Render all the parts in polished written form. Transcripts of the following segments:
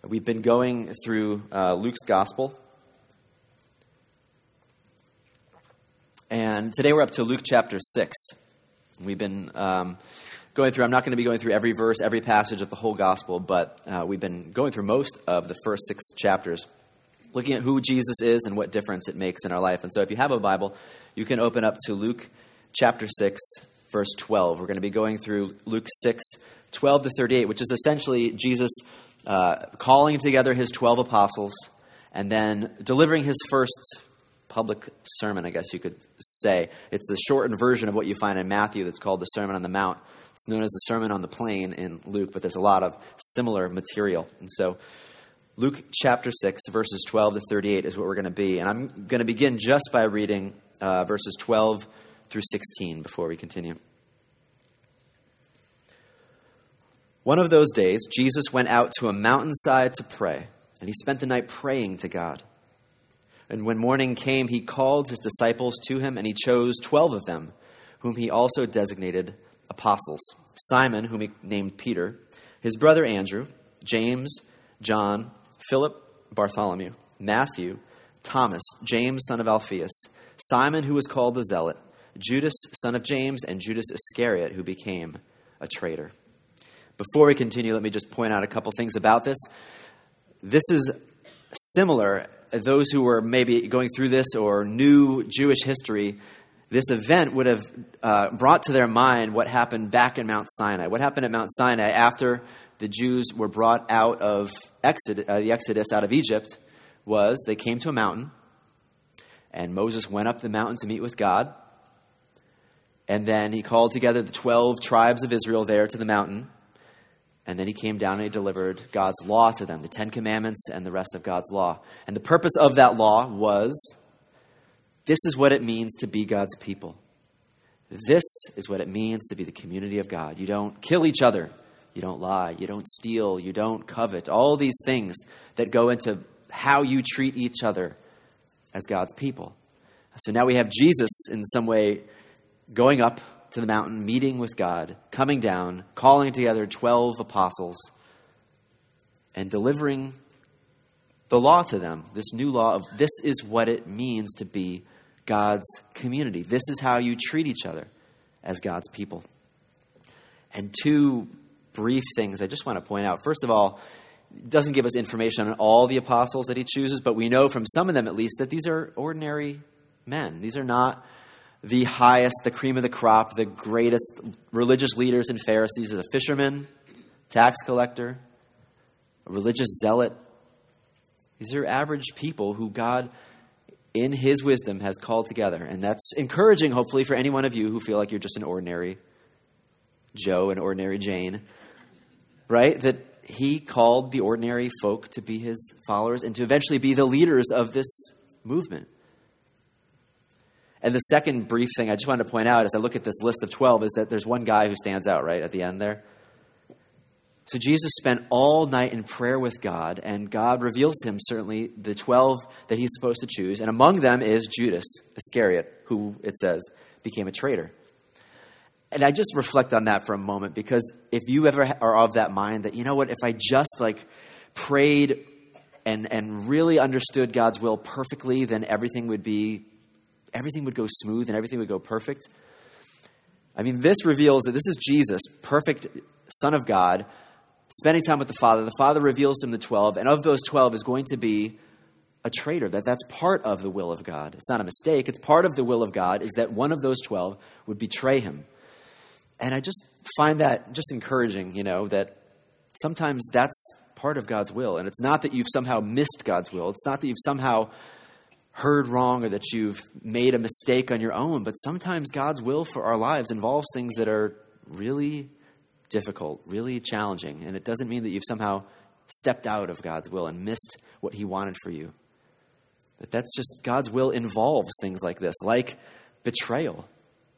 We've been going through Luke's Gospel. And today we're up to Luke chapter 6. We've been going through, I'm not going to be going through every verse, every passage of the whole Gospel, but we've been going through most of the first 6 chapters, looking at who Jesus is and what difference it makes in our life. And so if you have a Bible, you can open up to Luke chapter 6, verse 12. We're going to be going through Luke 6, 12 to 38, which is essentially Jesus calling together his 12 apostles and then delivering his first public sermon, I guess you could say. It's the shortened version of what you find in Matthew that's called the Sermon on the Mount. It's known as the Sermon on the Plain in Luke, but there's a lot of similar material. And so Luke chapter 6, verses 12 to 38 is what we're going to be. And I'm going to begin just by reading verses 12 through 16 before we continue. One of those days, Jesus went out to a mountainside to pray, and he spent the night praying to God. And when morning came, he called his disciples to him, and he chose 12 of them, whom he also designated apostles. Simon, whom he named Peter, his brother Andrew, James, John, Philip, Bartholomew, Matthew, Thomas, James, son of Alphaeus, Simon, who was called the Zealot, Judas, son of James, and Judas Iscariot, who became a traitor. Before we continue, let me just point out a couple things about this. This is similar. Those who were maybe going through this or knew Jewish history, this event would have brought to their mind what happened back in Mount Sinai. What happened at Mount Sinai after the Jews were brought out of the Exodus out of Egypt was they came to a mountain, and Moses went up the mountain to meet with God. And then he called together the 12 tribes of Israel there to the mountain. And then he came down and he delivered God's law to them, the 10 Commandments and the rest of God's law. And the purpose of that law was, this is what it means to be God's people. This is what it means to be the community of God. You don't kill each other. You don't lie. You don't steal. You don't covet. All these things that go into how you treat each other as God's people. So now we have Jesus in some way going up to the mountain, meeting with God, coming down, calling together 12 apostles, and delivering the law to them, this new law of this is what it means to be God's community. This is how you treat each other as God's people. And 2 brief things I just want to point out. First of all, it doesn't give us information on all the apostles that he chooses, but we know from some of them at least that these are ordinary men. These are not the highest, the cream of the crop, the greatest religious leaders and Pharisees. As a fisherman, tax collector, a religious zealot. These are average people who God, in his wisdom, has called together. And that's encouraging, hopefully, for any one of you who feel like you're just an ordinary Joe, an ordinary Jane. Right? That he called the ordinary folk to be his followers and to eventually be the leaders of this movement. And the second brief thing I just wanted to point out as I look at this list of 12 is that there's one guy who stands out right at the end there. So Jesus spent all night in prayer with God, and God reveals to him certainly the 12 that he's supposed to choose. And among them is Judas Iscariot, who, it says, became a traitor. And I just reflect on that for a moment, because if you ever are of that mind that, you know what, if I just prayed and really understood God's will perfectly, then everything would go smooth and everything would go perfect. I mean, this reveals that this is Jesus, perfect Son of God, spending time with the Father. The Father reveals to him the 12, and of those 12 is going to be a traitor. That's part of the will of God. It's not a mistake. It's part of the will of God is that one of those 12 would betray him. And I just find that just encouraging, that sometimes that's part of God's will. And it's not that you've somehow missed God's will. It's not that you've somehow heard wrong or that you've made a mistake on your own, but sometimes God's will for our lives involves things that are really difficult, really challenging, and it doesn't mean that you've somehow stepped out of God's will and missed what he wanted for you. But that's just God's will involves things like this, like betrayal,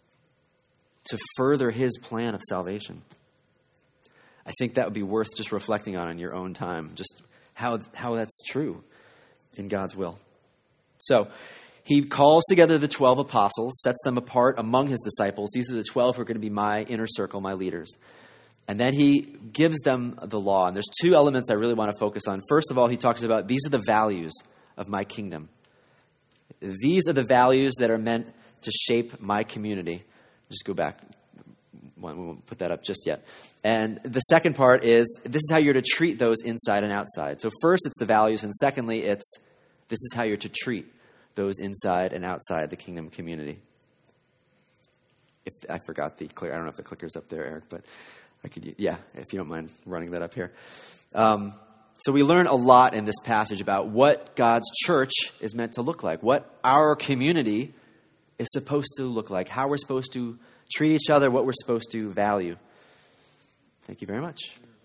to further his plan of salvation. I think that would be worth just reflecting on in your own time, just how that's true in God's will. So he calls together the 12 apostles, sets them apart among his disciples. These are the 12 who are going to be my inner circle, my leaders. And then he gives them the law. And there's two elements I really want to focus on. First of all, he talks about these are the values of my kingdom. These are the values that are meant to shape my community. Just go back. We won't put that up just yet. And the second part is this is how you're to treat those inside and outside. So first it's the values, and secondly this is how you're to treat those inside and outside the kingdom community. I forgot the clicker. I don't know if the clicker's up there, Eric, but I could, if you don't mind running that up here. So we learn a lot in this passage about what God's church is meant to look like, what our community is supposed to look like, how we're supposed to treat each other, what we're supposed to value. Thank you very much.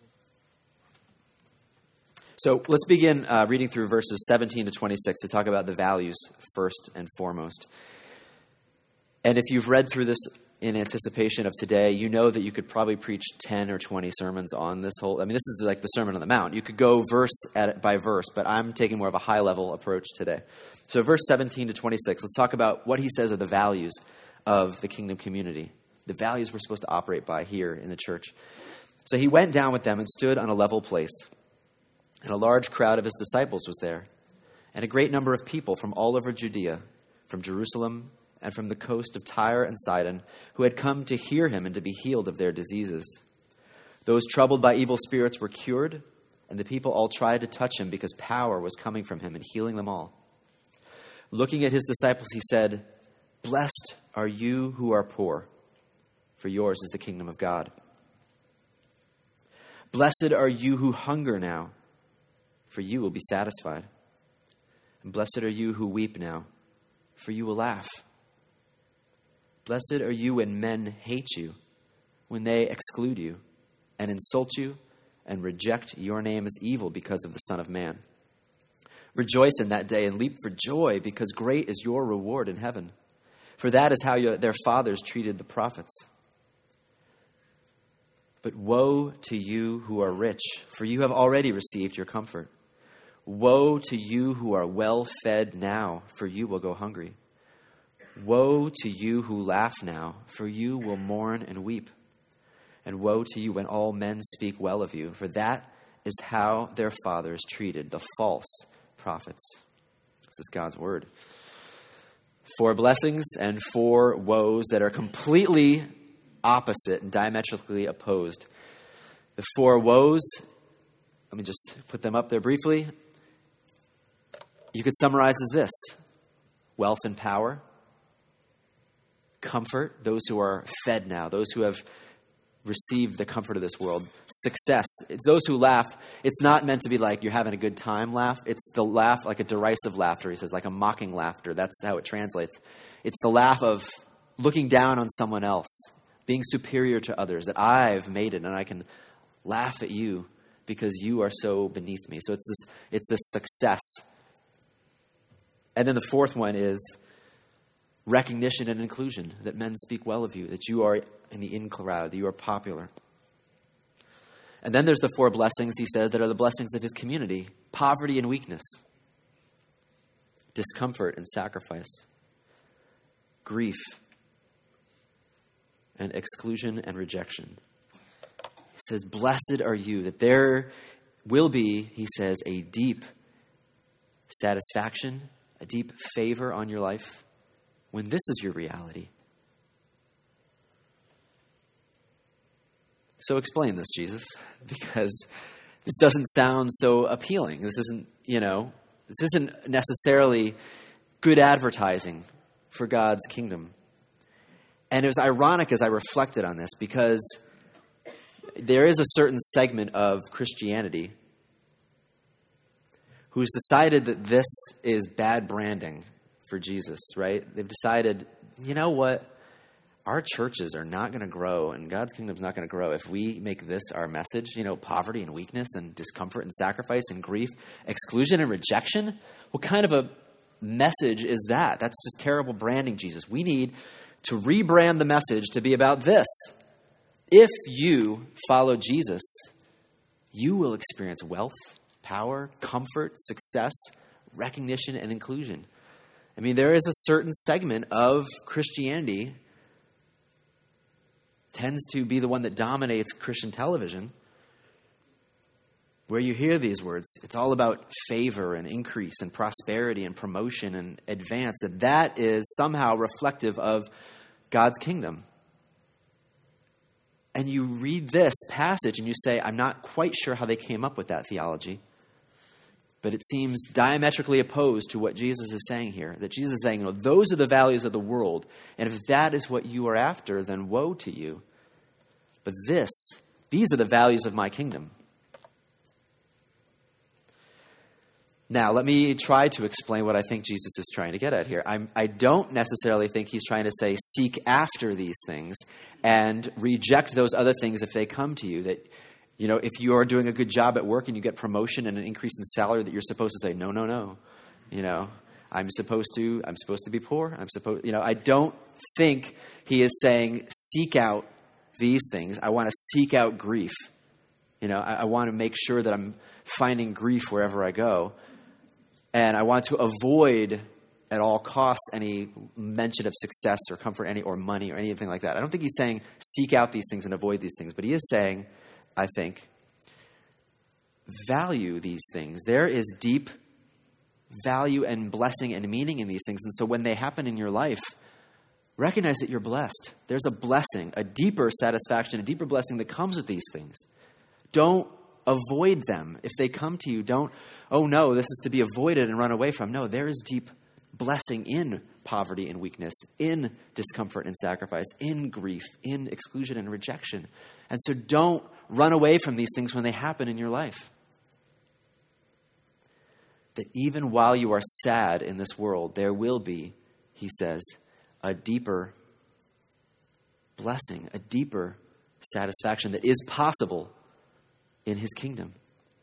So let's begin reading through verses 17 to 26 to talk about the values first and foremost. And if you've read through this in anticipation of today, you know that you could probably preach 10 or 20 sermons on this whole... this is like the Sermon on the Mount. You could go verse by verse, but I'm taking more of a high-level approach today. So verse 17 to 26, let's talk about what he says are the values of the kingdom community, the values we're supposed to operate by here in the church. So he went down with them and stood on a level place, and a large crowd of his disciples was there, and a great number of people from all over Judea, from Jerusalem, and from the coast of Tyre and Sidon, who had come to hear him and to be healed of their diseases. Those troubled by evil spirits were cured, and the people all tried to touch him because power was coming from him and healing them all. Looking at his disciples, he said, "Blessed are you who are poor, for yours is the kingdom of God. Blessed are you who hunger now, for you will be satisfied. And blessed are you who weep now, for you will laugh. Blessed are you when men hate you, when they exclude you, and insult you, and reject your name as evil because of the Son of Man. Rejoice in that day and leap for joy, because great is your reward in heaven. For that is how their fathers treated the prophets. But woe to you who are rich, for you have already received your comfort. Woe to you who are well fed now, for you will go hungry. Woe to you who laugh now, for you will mourn and weep. And woe to you when all men speak well of you, for that is how their fathers treated the false prophets." This is God's word. 4 blessings and 4 woes that are completely opposite and diametrically opposed. The 4 woes, let me just put them up there briefly. You could summarize as this: wealth and power, comfort, those who are fed now, those who have received the comfort of this world, success, those who laugh. It's not meant to be like you're having a good time laugh. It's the laugh like a derisive laughter, he says, like a mocking laughter. That's how it translates. It's the laugh of looking down on someone else, being superior to others, that I've made it and I can laugh at you because you are so beneath me. So it's this success. And then the 4th one is recognition and inclusion, that men speak well of you, that you are in the in crowd, that you are popular. And then there's the 4 blessings, he said, that are the blessings of his community: poverty and weakness, discomfort and sacrifice, grief, and exclusion and rejection. He says, blessed are you, that there will be, he says, a deep satisfaction, a deep favor on your life when this is your reality. So explain this, Jesus, because this doesn't sound so appealing. This isn't necessarily good advertising for God's kingdom. And it was ironic as I reflected on this, because there is a certain segment of Christianity who's decided that this is bad branding for Jesus, right? They've decided, you know what? Our churches are not going to grow, and God's kingdom is not going to grow if we make this our message, poverty and weakness and discomfort and sacrifice and grief, exclusion and rejection. What kind of a message is that? That's just terrible branding, Jesus. We need to rebrand the message to be about this. If you follow Jesus, you will experience wealth, power, comfort, success, recognition, and inclusion. I mean, there is a certain segment of Christianity tends to be the one that dominates Christian television, where you hear these words, it's all about favor and increase and prosperity and promotion and advance, that is somehow reflective of God's kingdom. And you read this passage and you say, I'm not quite sure how they came up with that theology, but it seems diametrically opposed to what Jesus is saying here. That Jesus is saying, those are the values of the world, and if that is what you are after, then woe to you. But these are the values of my kingdom. Now, let me try to explain what I think Jesus is trying to get at here. I don't necessarily think he's trying to say seek after these things and reject those other things if they come to you. That, if you are doing a good job at work and you get promotion and an increase in salary, that you're supposed to say, no. I'm supposed to be poor. I don't think he is saying seek out these things. I want to seek out grief. I want to make sure that I'm finding grief wherever I go. And I want to avoid at all costs any mention of success or comfort or money or anything like that. I don't think he's saying seek out these things and avoid these things. But he is saying, I think, value these things. There is deep value and blessing and meaning in these things. And so when they happen in your life, recognize that you're blessed. There's a blessing, a deeper satisfaction, a deeper blessing that comes with these things. Don't avoid them. If they come to you, don't, oh no, this is to be avoided and run away from. No, there is deep blessing in poverty and weakness, in discomfort and sacrifice, in grief, in exclusion and rejection. And so don't run away from these things when they happen in your life. That even while you are sad in this world, there will be, he says, a deeper blessing, a deeper satisfaction that is possible in his kingdom.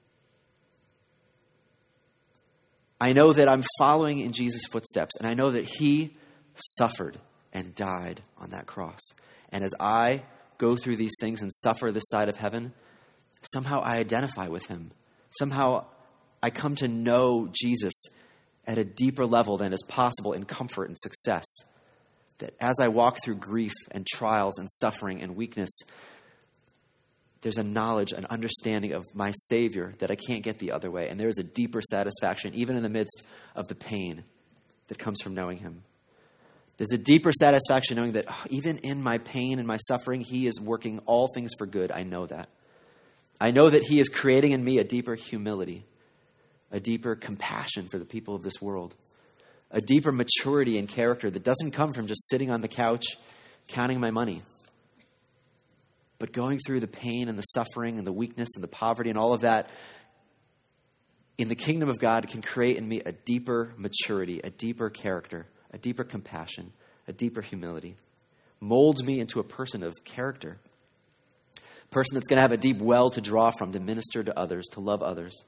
I know that I'm following in Jesus' footsteps, and I know that he suffered and died on that cross. And as I go through these things and suffer this side of heaven, somehow I identify with him. Somehow I come to know Jesus at a deeper level than is possible in comfort and success. That as I walk through grief and trials and suffering and weakness, there's a knowledge, an understanding of my Savior that I can't get the other way. And there's a deeper satisfaction, even in the midst of the pain that comes from knowing him. There's a deeper satisfaction knowing that even in my pain and my suffering, he is working all things for good. I know that. I know that he is creating in me a deeper humility, a deeper compassion for the people of this world, a deeper maturity and character that doesn't come from just sitting on the couch counting my money, but going through the pain and the suffering and the weakness and the poverty and all of that in the kingdom of God can create in me a deeper maturity, a deeper character, a deeper compassion, a deeper humility. Molds me into a person of character, a person that's going to have a deep well to draw from, to minister to others, to love others.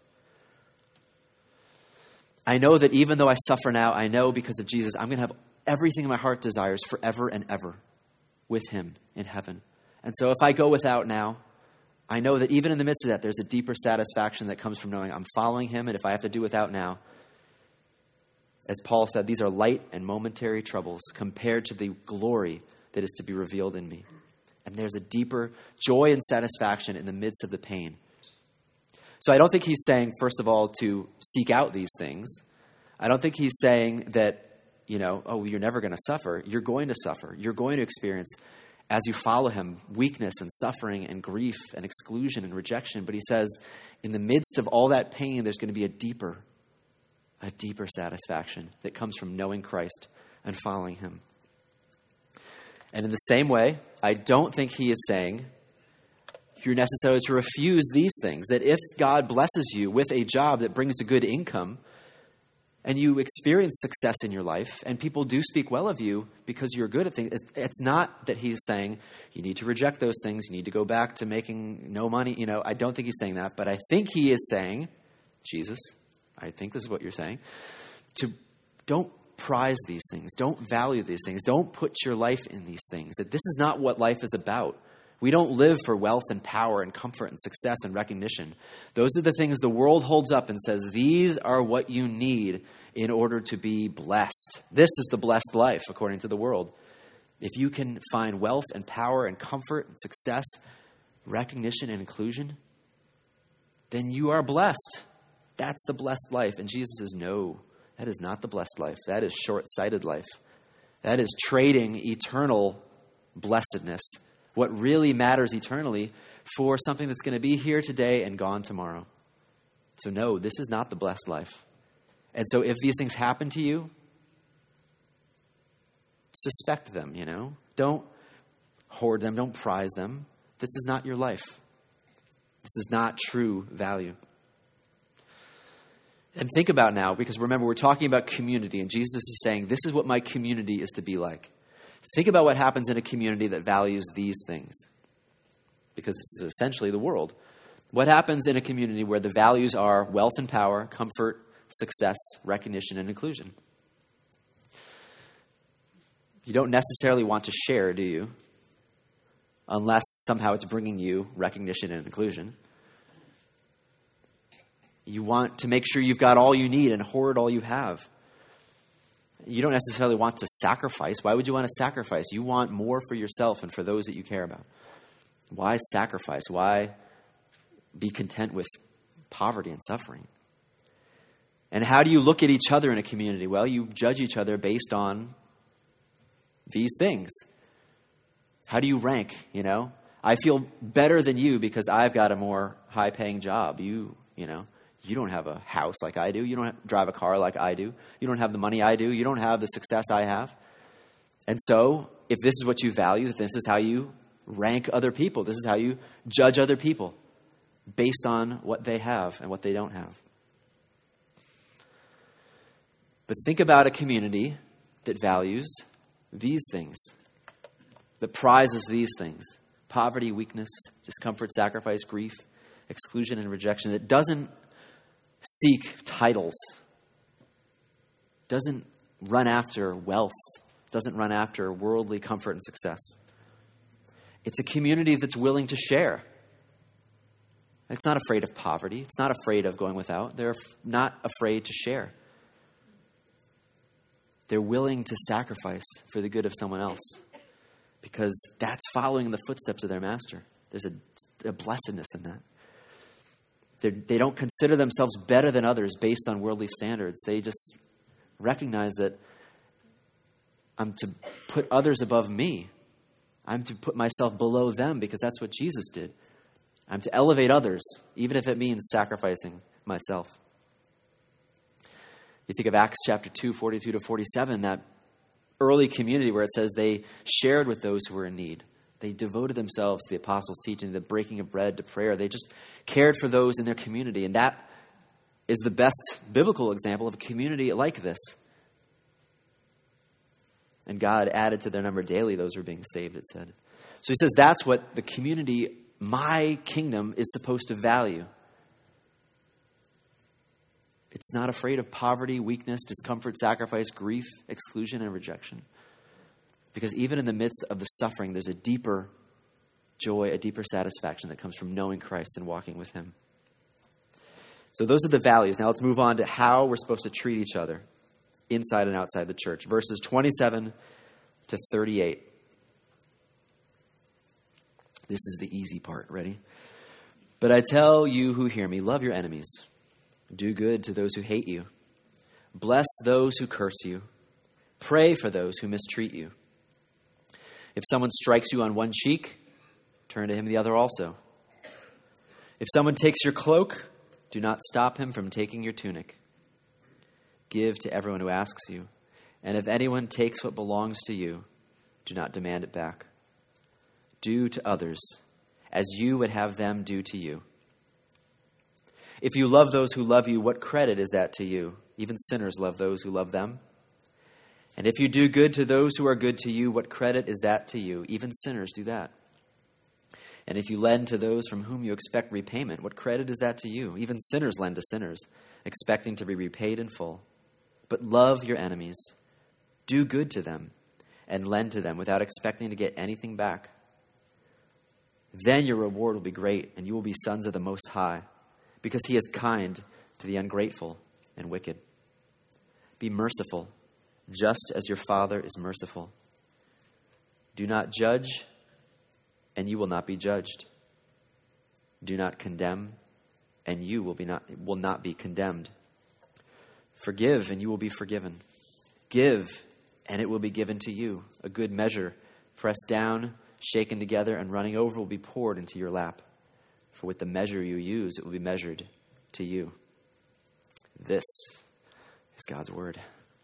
I know that even though I suffer now, I know because of Jesus, I'm going to have everything my heart desires forever and ever with him in heaven. And so if I go without now, I know that even in the midst of that, there's a deeper satisfaction that comes from knowing I'm following him. And if I have to do without now, as Paul said, these are light and momentary troubles compared to the glory that is to be revealed in me. And there's a deeper joy and satisfaction in the midst of the pain. So I don't think he's saying, first of all, to seek out these things. I don't think he's saying that, you're never going to suffer. You're going to suffer. You're going to experience, as you follow him, weakness and suffering and grief and exclusion and rejection. But he says, in the midst of all that pain, there's going to be a deeper satisfaction that comes from knowing Christ and following him. And in the same way, I don't think he is saying you're necessary to refuse these things. That if God blesses you with a job that brings a good income, and you experience success in your life, and people do speak well of you because you're good at things, it's not that he's saying you need to reject those things, you need to go back to making no money. I don't think he's saying that, but I think he is saying, Jesus, I think this is what you're saying, to don't prize these things, don't value these things, don't put your life in these things, that this is not what life is about. We don't live for wealth and power and comfort and success and recognition. Those are the things the world holds up and says, these are what you need in order to be blessed. This is the blessed life, according to the world. if you can find wealth and power and comfort and success, recognition and inclusion, then you are blessed. That's the blessed life. And Jesus says, no, that is not the blessed life. That is short-sighted life. That is trading eternal blessedness, what really matters eternally, for something that's going to be here today and gone tomorrow. So no, this is not the blessed life. And so if these things happen to you, suspect them, Don't hoard them. Don't prize them. This is not your life. This is not true value. And think about now, because remember, we're talking about community, and Jesus is saying, this is what my community is to be like. Think about what happens in a community that values these things, because this is essentially the world. What happens in a community where the values are wealth and power, comfort, success, recognition, and inclusion? You don't necessarily want to share, do you? Unless somehow it's bringing you recognition and inclusion. You want to make sure you've got all you need and hoard all you have. You don't necessarily want to sacrifice. Why would you want to sacrifice? You want more for yourself and for those that you care about. Why sacrifice? Why be content with poverty and suffering? And how do you look at each other in a community? Well, you judge each other based on these things. How do you rank? I feel better than you because I've got a more high-paying job. You don't have a house like I do. You don't drive a car like I do. You don't have the money I do. You don't have the success I have. And so, if this is what you value, this is how you rank other people. This is how you judge other people based on what they have and what they don't have. But think about a community that values these things, that prizes these things: poverty, weakness, discomfort, sacrifice, grief, exclusion, and rejection. That doesn't seek titles, doesn't run after wealth, doesn't run after worldly comfort and success. It's a community that's willing to share. It's not afraid of poverty. It's not afraid of going without. They're not afraid to share. They're willing to sacrifice for the good of someone else because that's following in the footsteps of their master. There's a blessedness in that. They don't consider themselves better than others based on worldly standards. They just recognize that I'm to put others above me. I'm to put myself below them because that's what Jesus did. I'm to elevate others, even if it means sacrificing myself. You think of Acts chapter 2, 42 to 47, that early community where it says they shared with those who were in need. They devoted themselves to the apostles' teaching, the breaking of bread, to prayer. They just cared for those in their community. And that is the best biblical example of a community like this. And God added to their number daily those who were being saved, it said. So he says that's what the community, my kingdom, is supposed to value. It's not afraid of poverty, weakness, discomfort, sacrifice, grief, exclusion, and rejection. Because even in the midst of the suffering, there's a deeper joy, a deeper satisfaction that comes from knowing Christ and walking with him. So those are the values. Now let's move on to how we're supposed to treat each other inside and outside the church. Verses 27 to 38. This is the easy part. Ready? But I tell you who hear me, love your enemies. Do good to those who hate you. Bless those who curse you. Pray for those who mistreat you. If someone strikes you on one cheek, turn to him the other also. If someone takes your cloak, do not stop him from taking your tunic. Give to everyone who asks you. And if anyone takes what belongs to you, do not demand it back. Do to others as you would have them do to you. If you love those who love you, what credit is that to you? Even sinners love those who love them. And if you do good to those who are good to you, what credit is that to you? Even sinners do that. And if you lend to those from whom you expect repayment, what credit is that to you? Even sinners lend to sinners, expecting to be repaid in full. But love your enemies. Do good to them and lend to them without expecting to get anything back. Then your reward will be great, and you will be sons of the Most High, because he is kind to the ungrateful and wicked. Be merciful, just as your Father is merciful. Do not judge, and you will not be judged. Do not condemn, and you will not be condemned. Forgive, and you will be forgiven. Give, and it will be given to you. A good measure, pressed down, shaken together, and running over will be poured into your lap. For with the measure you use, it will be measured to you. This is God's word.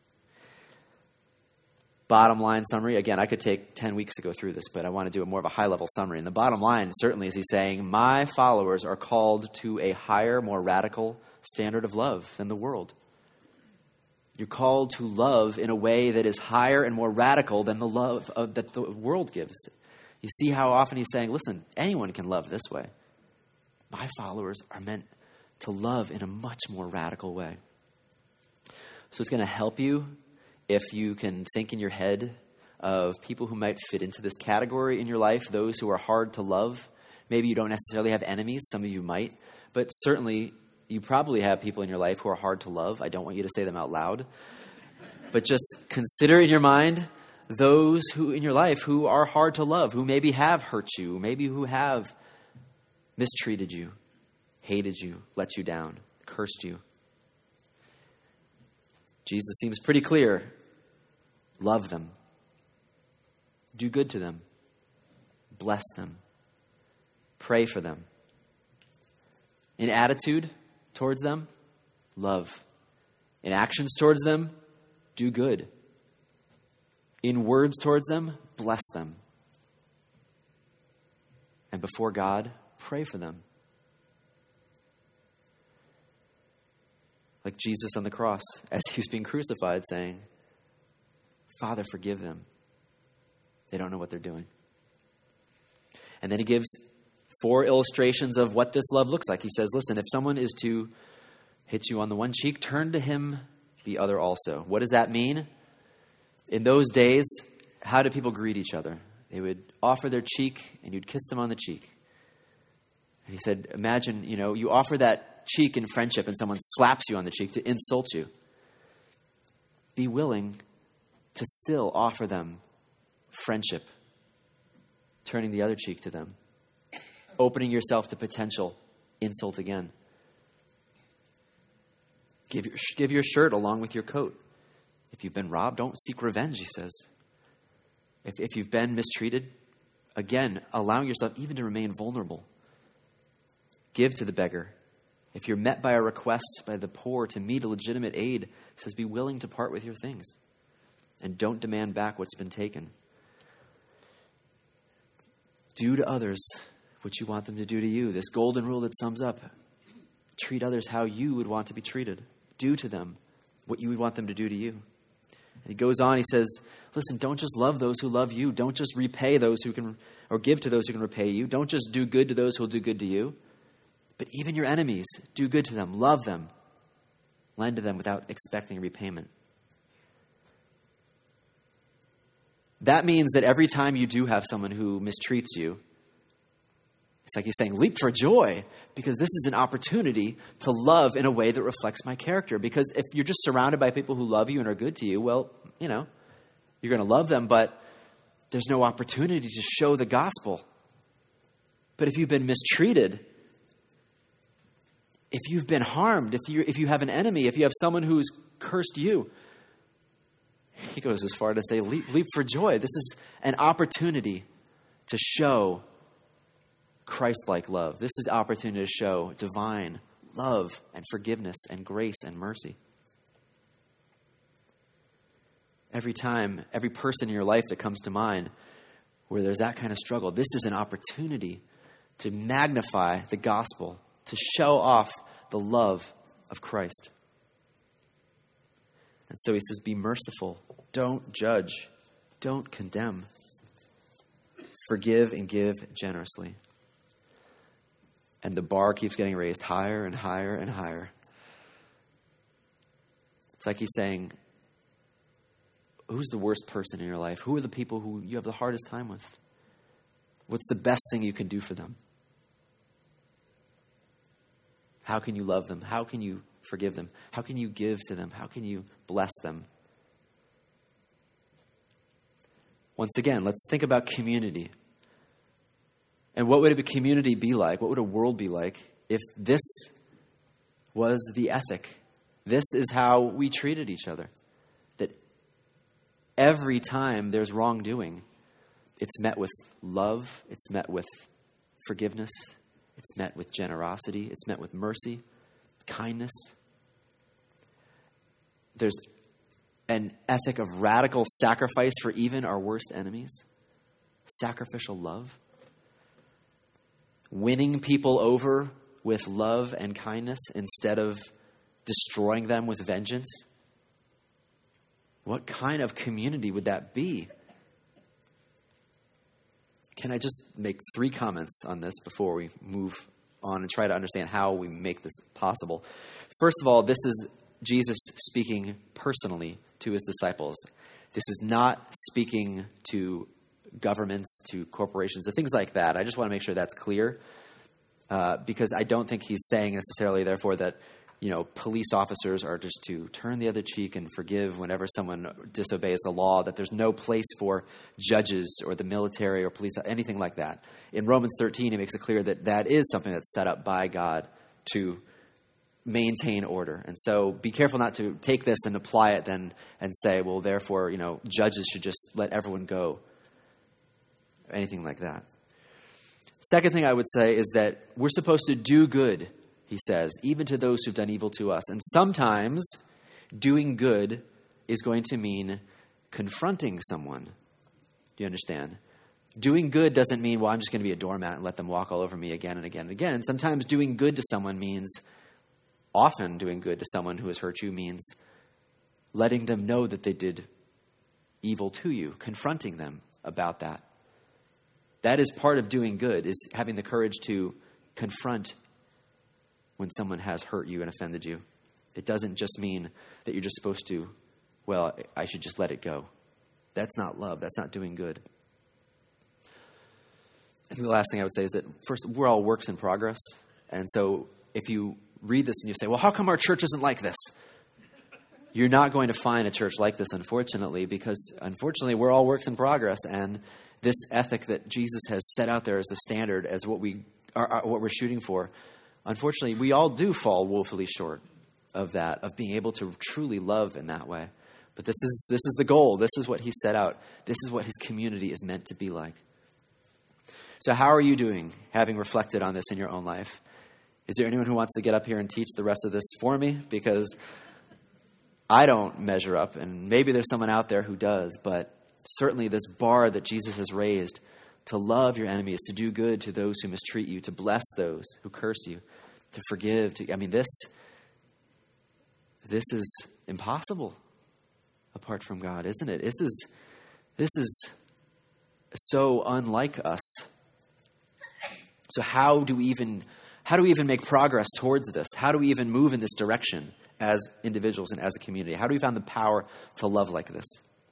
Bottom line summary. Again, I could take 10 weeks to go through this, but I want to do a more of a high-level summary. And the bottom line, certainly, is he's saying, my followers are called to a higher, more radical standard of love than the world. You're called to love in a way that is higher and more radical than the love that the world gives. You see how often he's saying, listen, anyone can love this way. My followers are meant to love in a much more radical way. So it's going to help you if you can think in your head of people who might fit into this category in your life, those who are hard to love. Maybe you don't necessarily have enemies. Some of you might. But certainly, you probably have people in your life who are hard to love. I don't want you to say them out loud. But just consider in your mind those who in your life who are hard to love, who maybe have hurt you, maybe who have mistreated you, hated you, let you down, cursed you. Jesus seems pretty clear. Love them. Do good to them. Bless them. Pray for them. In attitude towards them, love. In actions towards them, do good. In words towards them, bless them. And before God, pray for them. Like Jesus on the cross, as he was being crucified, saying, Father, forgive them. They don't know what they're doing. And then he gives 4 illustrations of what this love looks like. He says, listen, if someone is to hit you on the one cheek, turn to him the other also. What does that mean? In those days, how did people greet each other? They would offer their cheek and you'd kiss them on the cheek. And he said, imagine, you offer that cheek in friendship and someone slaps you on the cheek to insult you. Be willing to still offer them friendship, turning the other cheek to them, opening yourself to potential insult again. Give your shirt along with your coat. If you've been robbed, don't seek revenge, he says. If you've been mistreated, again, allowing yourself even to remain vulnerable. Give to the beggar. If you're met by a request by the poor to meet a legitimate aid, he says, be willing to part with your things. And don't demand back what's been taken. Do to others what you want them to do to you. This golden rule that sums up. Treat others how you would want to be treated. Do to them what you would want them to do to you. And he goes on, he says, listen, don't just love those who love you. Don't just repay those who can, or give to those who can repay you. Don't just do good to those who will do good to you. But even your enemies, do good to them. Love them. Lend to them without expecting repayment. That means that every time you do have someone who mistreats you, it's like he's saying, leap for joy, because this is an opportunity to love in a way that reflects my character. Because if you're just surrounded by people who love you and are good to you, well, you're going to love them, but there's no opportunity to show the gospel. But if you've been mistreated, if you've been harmed, if you have an enemy, if you have someone who's cursed you, he goes as far to say, leap for joy. This is an opportunity to show Christ-like love. This is the opportunity to show divine love and forgiveness and grace and mercy. Every time, every person in your life that comes to mind where there's that kind of struggle, this is an opportunity to magnify the gospel, to show off the love of Christ. And so he says, be merciful. Don't judge. Don't condemn. Forgive and give generously. And the bar keeps getting raised higher and higher and higher. It's like he's saying, who's the worst person in your life? Who are the people who you have the hardest time with? What's the best thing you can do for them? How can you love them? How can you forgive them? How can you give to them? How can you bless them? Once again, let's think about community. And what would a community be like? What would a world be like if this was the ethic? This is how we treated each other. That every time there's wrongdoing, it's met with love, it's met with forgiveness, it's met with generosity, it's met with mercy, kindness. There's an ethic of radical sacrifice for even our worst enemies. Sacrificial love. Winning people over with love and kindness instead of destroying them with vengeance. What kind of community would that be? Can I just make 3 comments on this before we move on and try to understand how we make this possible? First of all, this is Jesus speaking personally to his disciples. This is not speaking to governments, to corporations, to things like that. I just want to make sure that's clear because I don't think he's saying necessarily, therefore, that police officers are just to turn the other cheek and forgive whenever someone disobeys the law, that there's no place for judges or the military or police, anything like that. In Romans 13, he makes it clear that that is something that's set up by God to maintain order. And so be careful not to take this and apply it then and say, well, therefore, judges should just let everyone go. Anything like that. Second thing I would say is that we're supposed to do good, he says, even to those who've done evil to us. And sometimes doing good is going to mean confronting someone. Do you understand? Doing good doesn't mean, well, I'm just going to be a doormat and let them walk all over me again and again and again. Sometimes doing good to someone means, often doing good to someone who has hurt you means letting them know that they did evil to you, confronting them about that. That is part of doing good, is having the courage to confront when someone has hurt you and offended you. It doesn't just mean that you're just supposed to, well, I should just let it go. That's not love. That's not doing good. I think the last thing I would say is that, first, we're all works in progress. And so if you read this and you say, well, how come our church isn't like this? You're not going to find a church like this, unfortunately, because unfortunately we're all works in progress. And this ethic that Jesus has set out there as the standard, as what we're shooting for, unfortunately, we all do fall woefully short of that, of being able to truly love in that way. But this is the goal. This is what he set out. This is what his community is meant to be like. So how are you doing, having reflected on this in your own life? Is there anyone who wants to get up here and teach the rest of this for me? Because I don't measure up, and maybe there's someone out there who does, but certainly this bar that Jesus has raised to love your enemies, to do good to those who mistreat you, to bless those who curse you, to forgive. This is impossible apart from God, isn't it? This is so unlike us. So how do we even make progress towards this? How do we even move in this direction as individuals and as a community? How do we find the power to love like this?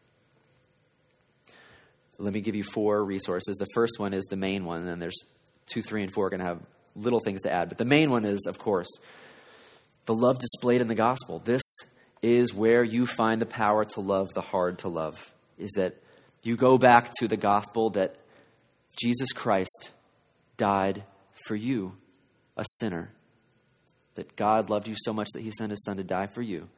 Let me give you 4 resources. The first one is the main one, and then there's 2, 3, and 4 are going to have little things to add. But the main one is, of course, the love displayed in the gospel. This is where you find the power to love the hard to love, is that you go back to the gospel that Jesus Christ died for you, a sinner, that God loved you so much that he sent his son to die for you.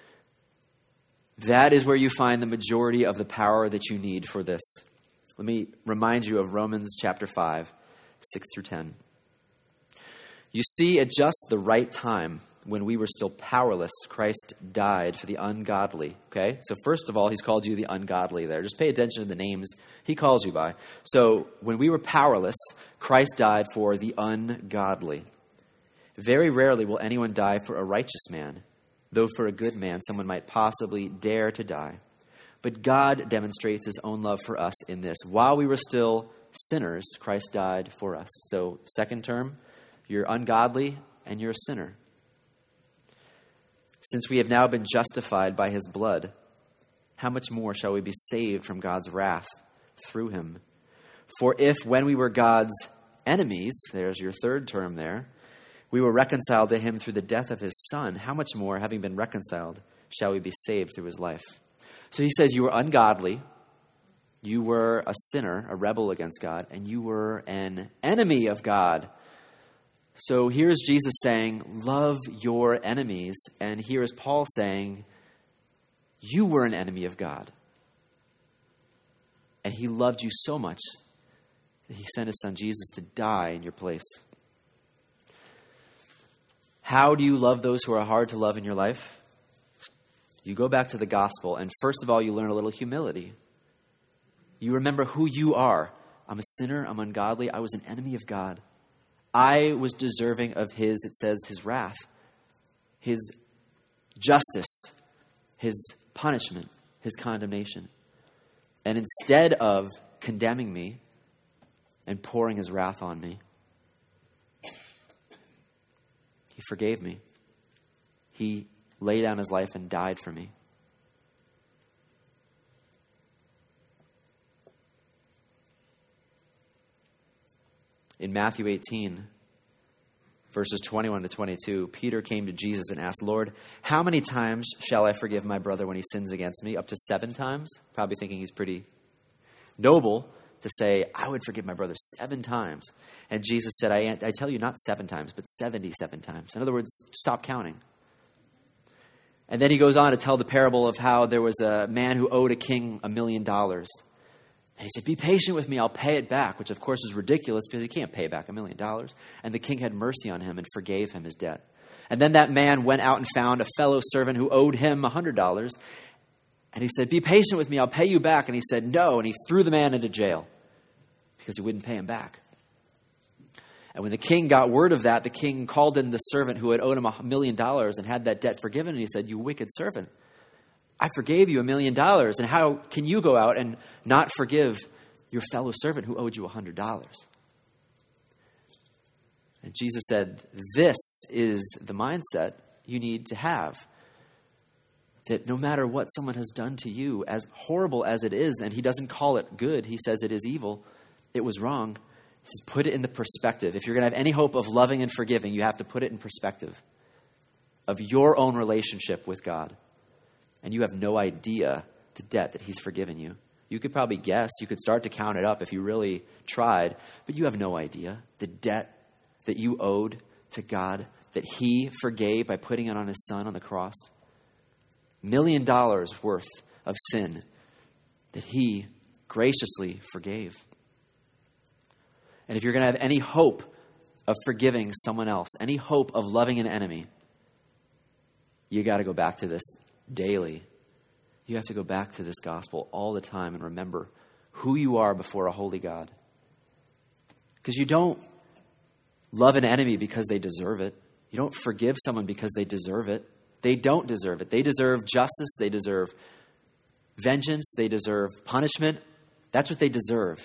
That is where you find the majority of the power that you need for this. Let me remind you of Romans chapter 5, 6 through 10. You see, at just the right time, when we were still powerless, Christ died for the ungodly. Okay? So first of all, he's called you the ungodly there. Just pay attention to the names he calls you by. So when we were powerless, Christ died for the ungodly. Very rarely will anyone die for a righteous man, though for a good man someone might possibly dare to die. But God demonstrates his own love for us in this. While we were still sinners, Christ died for us. So second term, you're ungodly and you're a sinner. Since we have now been justified by his blood, how much more shall we be saved from God's wrath through him? For if when we were God's enemies, there's your third term there, we were reconciled to him through the death of his son, how much more, having been reconciled, shall we be saved through his life? So he says you were ungodly, You were a sinner, a rebel against God, and you were an enemy of God. So here's Jesus saying, love your enemies. And here is Paul saying, you were an enemy of God. And he loved you so much that he sent his son Jesus to die in your place. How do you love those who are hard to love in your life? You go back to the gospel, and first of all, you learn a little humility. You remember who you are. I'm a sinner. I'm ungodly. I was an enemy of God. I was deserving of his wrath, his justice, his punishment, his condemnation. And instead of condemning me and pouring his wrath on me, he forgave me. He laid down his life and died for me. In Matthew 18, verses 21 to 22, Peter came to Jesus and asked, Lord, how many times shall I forgive my brother when he sins against me? Up to 7 times? Probably thinking he's pretty noble to say, I would forgive my brother 7 times. And Jesus said, I tell you, not 7 times, but 77 times. In other words, stop counting. And then he goes on to tell the parable of how there was a man who owed a king $1 million. And he said, be patient with me, I'll pay it back, which of course is ridiculous because he can't pay back $1 million. And the king had mercy on him and forgave him his debt. And then that man went out and found a fellow servant who owed him $100. And he said, be patient with me, I'll pay you back. And he said, no. And he threw the man into jail because he wouldn't pay him back. And when the king got word of that, the king called in the servant who had owed him $1 million and had that debt forgiven. And he said, you wicked servant, I forgave you $1 million. And how can you go out and not forgive your fellow servant who owed you $100? And Jesus said, this is the mindset you need to have. That no matter what someone has done to you, as horrible as it is, and he doesn't call it good, he says it is evil, it was wrong. He says, put it in the perspective. If you're going to have any hope of loving and forgiving, you have to put it in perspective of your own relationship with God. And you have no idea the debt that he's forgiven you. You could probably guess. You could start to count it up if you really tried. But you have no idea the debt that you owed to God that he forgave by putting it on his son on the cross. $1 million worth of sin that he graciously forgave. And if you're going to have any hope of forgiving someone else, any hope of loving an enemy, you got to go back to this daily. You have to go back to this gospel all the time and remember who you are before a holy God. Because you don't love an enemy because they deserve it. You don't forgive someone because they deserve it. They don't deserve it. They deserve justice. They deserve vengeance. They deserve punishment. That's what they deserve.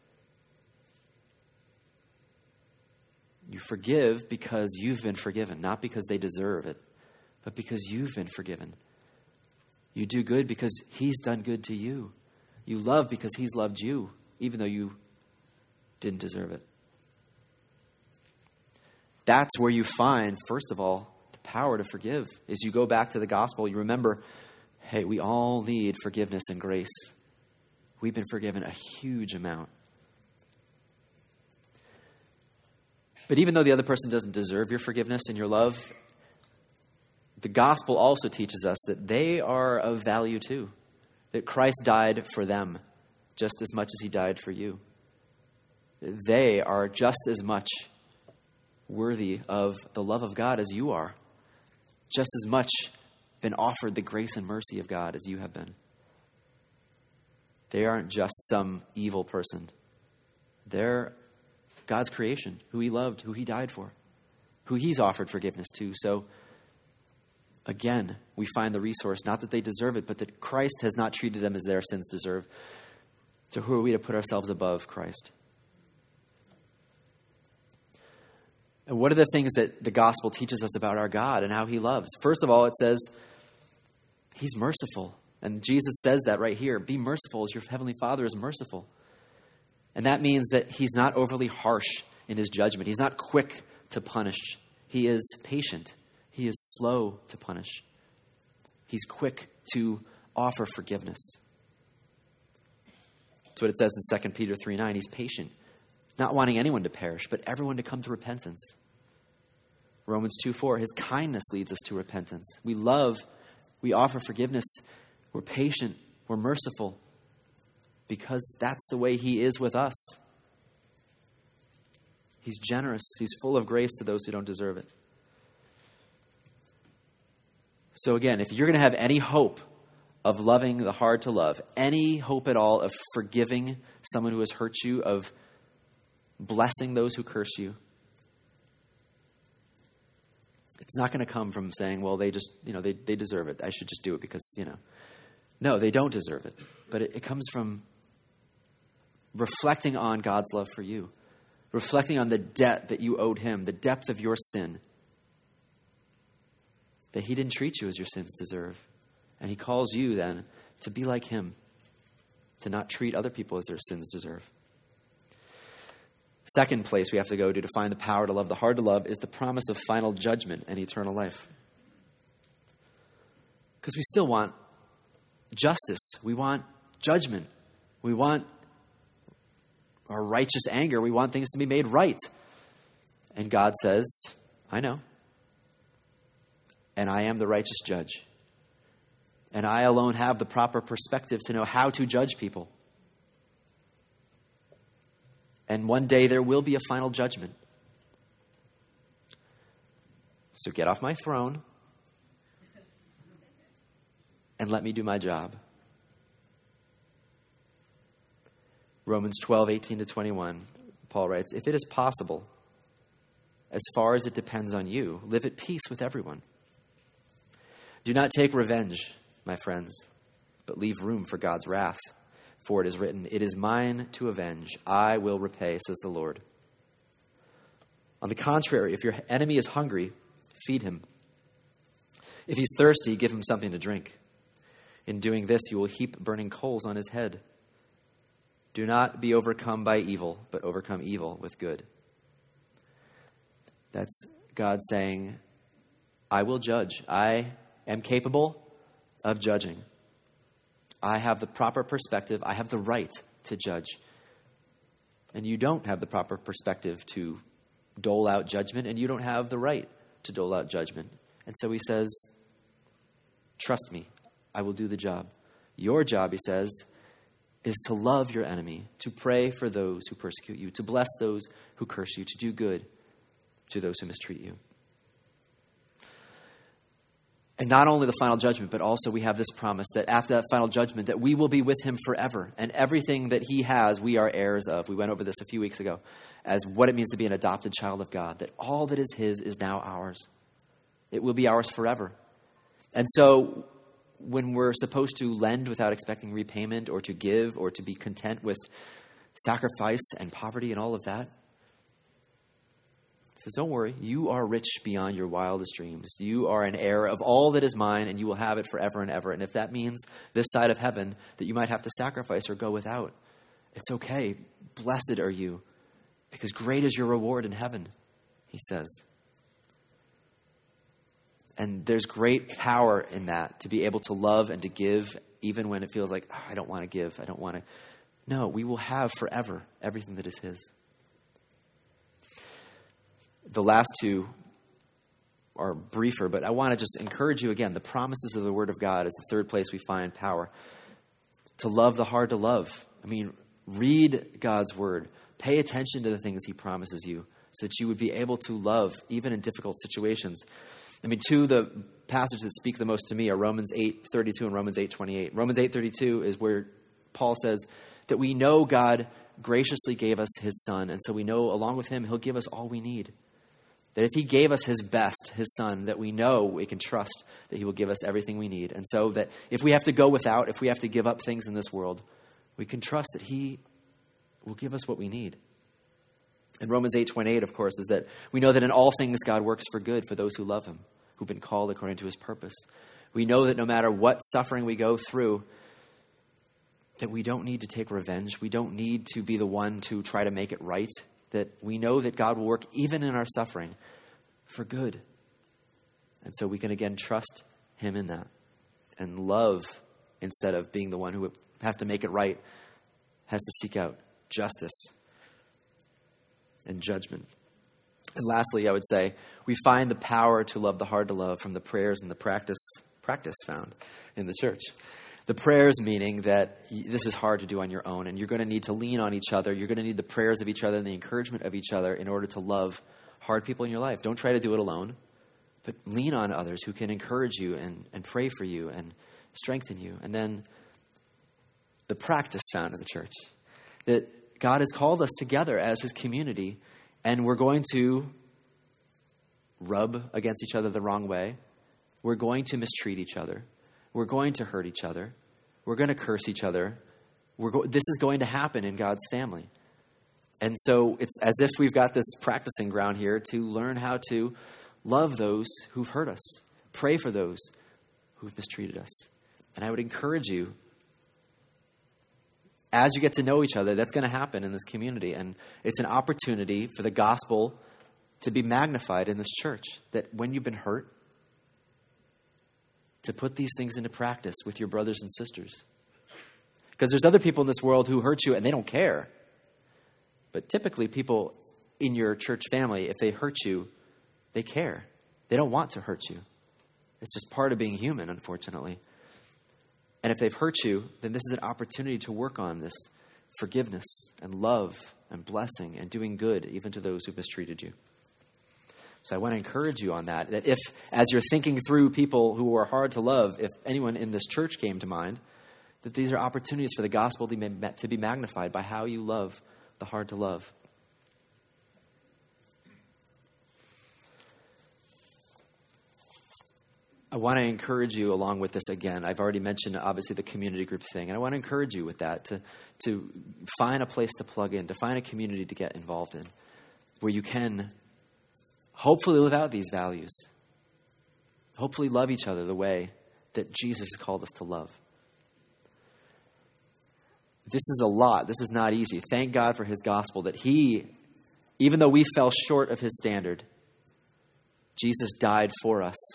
You forgive because you've been forgiven, not because they deserve it, but because you've been forgiven. You do good because he's done good to you. You love because he's loved you, even though you didn't deserve it. That's where you find, first of all, the power to forgive. As you go back to the gospel, you remember, hey, we all need forgiveness and grace. We've been forgiven a huge amount. But even though the other person doesn't deserve your forgiveness and your love, the gospel also teaches us that they are of value too. That Christ died for them just as much as he died for you. They are just as much worthy of the love of God as you are. Just as much been offered the grace and mercy of God as you have been. They aren't just some evil person. They're God's creation, who he loved, who he died for, who he's offered forgiveness to. So again, we find the resource, not that they deserve it, but that Christ has not treated them as their sins deserve. So who are we to put ourselves above Christ? And what are the things that the gospel teaches us about our God and how he loves? First of all, it says he's merciful. And Jesus says that right here. Be merciful as your heavenly Father is merciful. And that means that he's not overly harsh in his judgment. He's not quick to punish. He is patient. He is slow to punish. He's quick to offer forgiveness. That's what it says in 2 Peter 3:9. He's patient, not wanting anyone to perish, but everyone to come to repentance. Romans 2:4, his kindness leads us to repentance. We love, we offer forgiveness, we're patient, we're merciful, because that's the way he is with us. He's generous, he's full of grace to those who don't deserve it. So again, if you're going to have any hope of loving the hard to love, any hope at all of forgiving someone who has hurt you, of blessing those who curse you, it's not going to come from saying, well, they just, they deserve it. I should just do it because, No, they don't deserve it. But it comes from reflecting on God's love for you, reflecting on the debt that you owed him, the depth of your sin, that he didn't treat you as your sins deserve. And he calls you then to be like him, to not treat other people as their sins deserve. Second place we have to go to find the power to love the hard to love is the promise of final judgment and eternal life. Because we still want justice. We want judgment. We want our righteous anger. We want things to be made right. And God says, I know. And I am the righteous judge. And I alone have the proper perspective to know how to judge people. And one day there will be a final judgment. So get off my throne and let me do my job. Romans 12:18-21, Paul writes, if it is possible, as far as it depends on you, live at peace with everyone. Do not take revenge, my friends, but leave room for God's wrath. For it is written, it is mine to avenge. I will repay, says the Lord. On the contrary, if your enemy is hungry, feed him. If he's thirsty, give him something to drink. In doing this, you will heap burning coals on his head. Do not be overcome by evil, but overcome evil with good. That's God saying, I will judge. I am capable of judging. I have the proper perspective. I have the right to judge. And you don't have the proper perspective to dole out judgment, and you don't have the right to dole out judgment. And so he says, trust me, I will do the job. Your job, he says, is to love your enemy, to pray for those who persecute you, to bless those who curse you, to do good to those who mistreat you. And not only the final judgment, but also we have this promise that after that final judgment, that we will be with him forever. And everything that he has, we are heirs of. We went over this a few weeks ago as what it means to be an adopted child of God, that all that is his is now ours. It will be ours forever. And so when we're supposed to lend without expecting repayment, or to give, or to be content with sacrifice and poverty and all of that, he says, don't worry, you are rich beyond your wildest dreams. You are an heir of all that is mine, and you will have it forever and ever. And if that means this side of heaven that you might have to sacrifice or go without, it's okay. Blessed are you, because great is your reward in heaven, he says. And there's great power in that, to be able to love and to give, even when it feels like, I don't want to give, I don't want to. No, we will have forever everything that is his. The last two are briefer, but I want to just encourage you again. The promises of the Word of God is the third place we find power. To love the hard to love. I mean, read God's Word. Pay attention to the things he promises you so that you would be able to love even in difficult situations. I mean, two of the passages that speak the most to me are Romans 8:32 and Romans 8:28. Romans 8:32 is where Paul says that we know God graciously gave us his Son, and so we know along with him, he'll give us all we need. That if he gave us his best, his Son, that we know we can trust that he will give us everything we need. And so that if we have to go without, if we have to give up things in this world, we can trust that he will give us what we need. And Romans 8:28, of course, is that we know that in all things God works for good for those who love him, who've been called according to his purpose. We know that no matter what suffering we go through, that we don't need to take revenge. We don't need to be the one to try to make it right. That we know that God will work even in our suffering for good. And so we can again trust him in that and love instead of being the one who has to make it right has to seek out justice and judgment. And lastly, I would say we find the power to love the hard to love from the prayers and the practice found in the church. The prayers meaning that this is hard to do on your own, and you're going to need to lean on each other. You're going to need the prayers of each other and the encouragement of each other in order to love hard people in your life. Don't try to do it alone, but lean on others who can encourage you and pray for you and strengthen you. And then the practice found in the church, that God has called us together as his community, and we're going to rub against each other the wrong way. We're going to mistreat each other. We're going to hurt each other. We're going to curse each other. This is going to happen in God's family. And so it's as if we've got this practicing ground here to learn how to love those who've hurt us, pray for those who've mistreated us. And I would encourage you, as you get to know each other, that's going to happen in this community. And it's an opportunity for the gospel to be magnified in this church, that when you've been hurt, to put these things into practice with your brothers and sisters. Because there's other people in this world who hurt you and they don't care. But typically people in your church family, if they hurt you, they care. They don't want to hurt you. It's just part of being human, unfortunately. And if they've hurt you, then this is an opportunity to work on this forgiveness and love and blessing and doing good even to those who've mistreated you. So I want to encourage you on that if, as you're thinking through people who are hard to love, if anyone in this church came to mind, that these are opportunities for the gospel to be magnified by how you love the hard to love. I want to encourage you along with this again. I've already mentioned, obviously, the community group thing. And I want to encourage you with that, to find a place to plug in, to find a community to get involved in, where you can hopefully live out these values. Hopefully love each other the way that Jesus has called us to love. This is a lot. This is not easy. Thank God for his gospel that he, even though we fell short of his standard, Jesus died for us.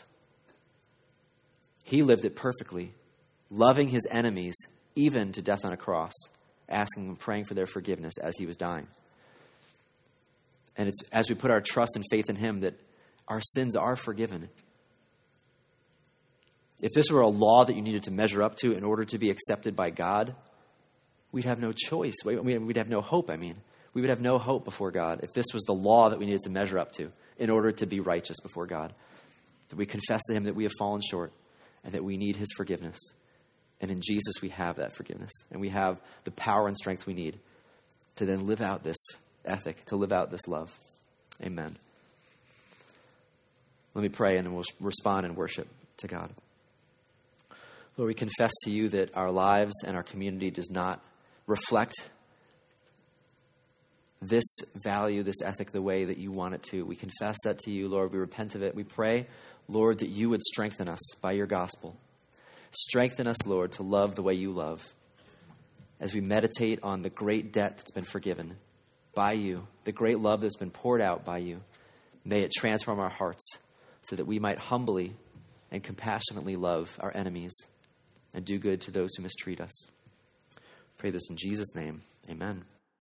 He lived it perfectly, loving his enemies, even to death on a cross, asking and praying for their forgiveness as he was dying. And it's as we put our trust and faith in him that our sins are forgiven. If this were a law that you needed to measure up to in order to be accepted by God, we'd have no choice. We'd have no hope, We would have no hope before God if this was the law that we needed to measure up to in order to be righteous before God. That we confess to him that we have fallen short and that we need his forgiveness. And in Jesus we have that forgiveness. And we have the power and strength we need to then live out this ethic, to live out this love. Amen. Let me pray and then we'll respond in worship to God. Lord, we confess to you that our lives and our community does not reflect this value, this ethic, the way that you want it to. We confess that to you, Lord. We repent of it. We pray, Lord, that you would strengthen us by your gospel. Strengthen us, Lord, to love the way you love as we meditate on the great debt that's been forgiven by you, the great love that's been poured out by you. May it transform our hearts so that we might humbly and compassionately love our enemies and do good to those who mistreat us. Pray this in Jesus' name. Amen.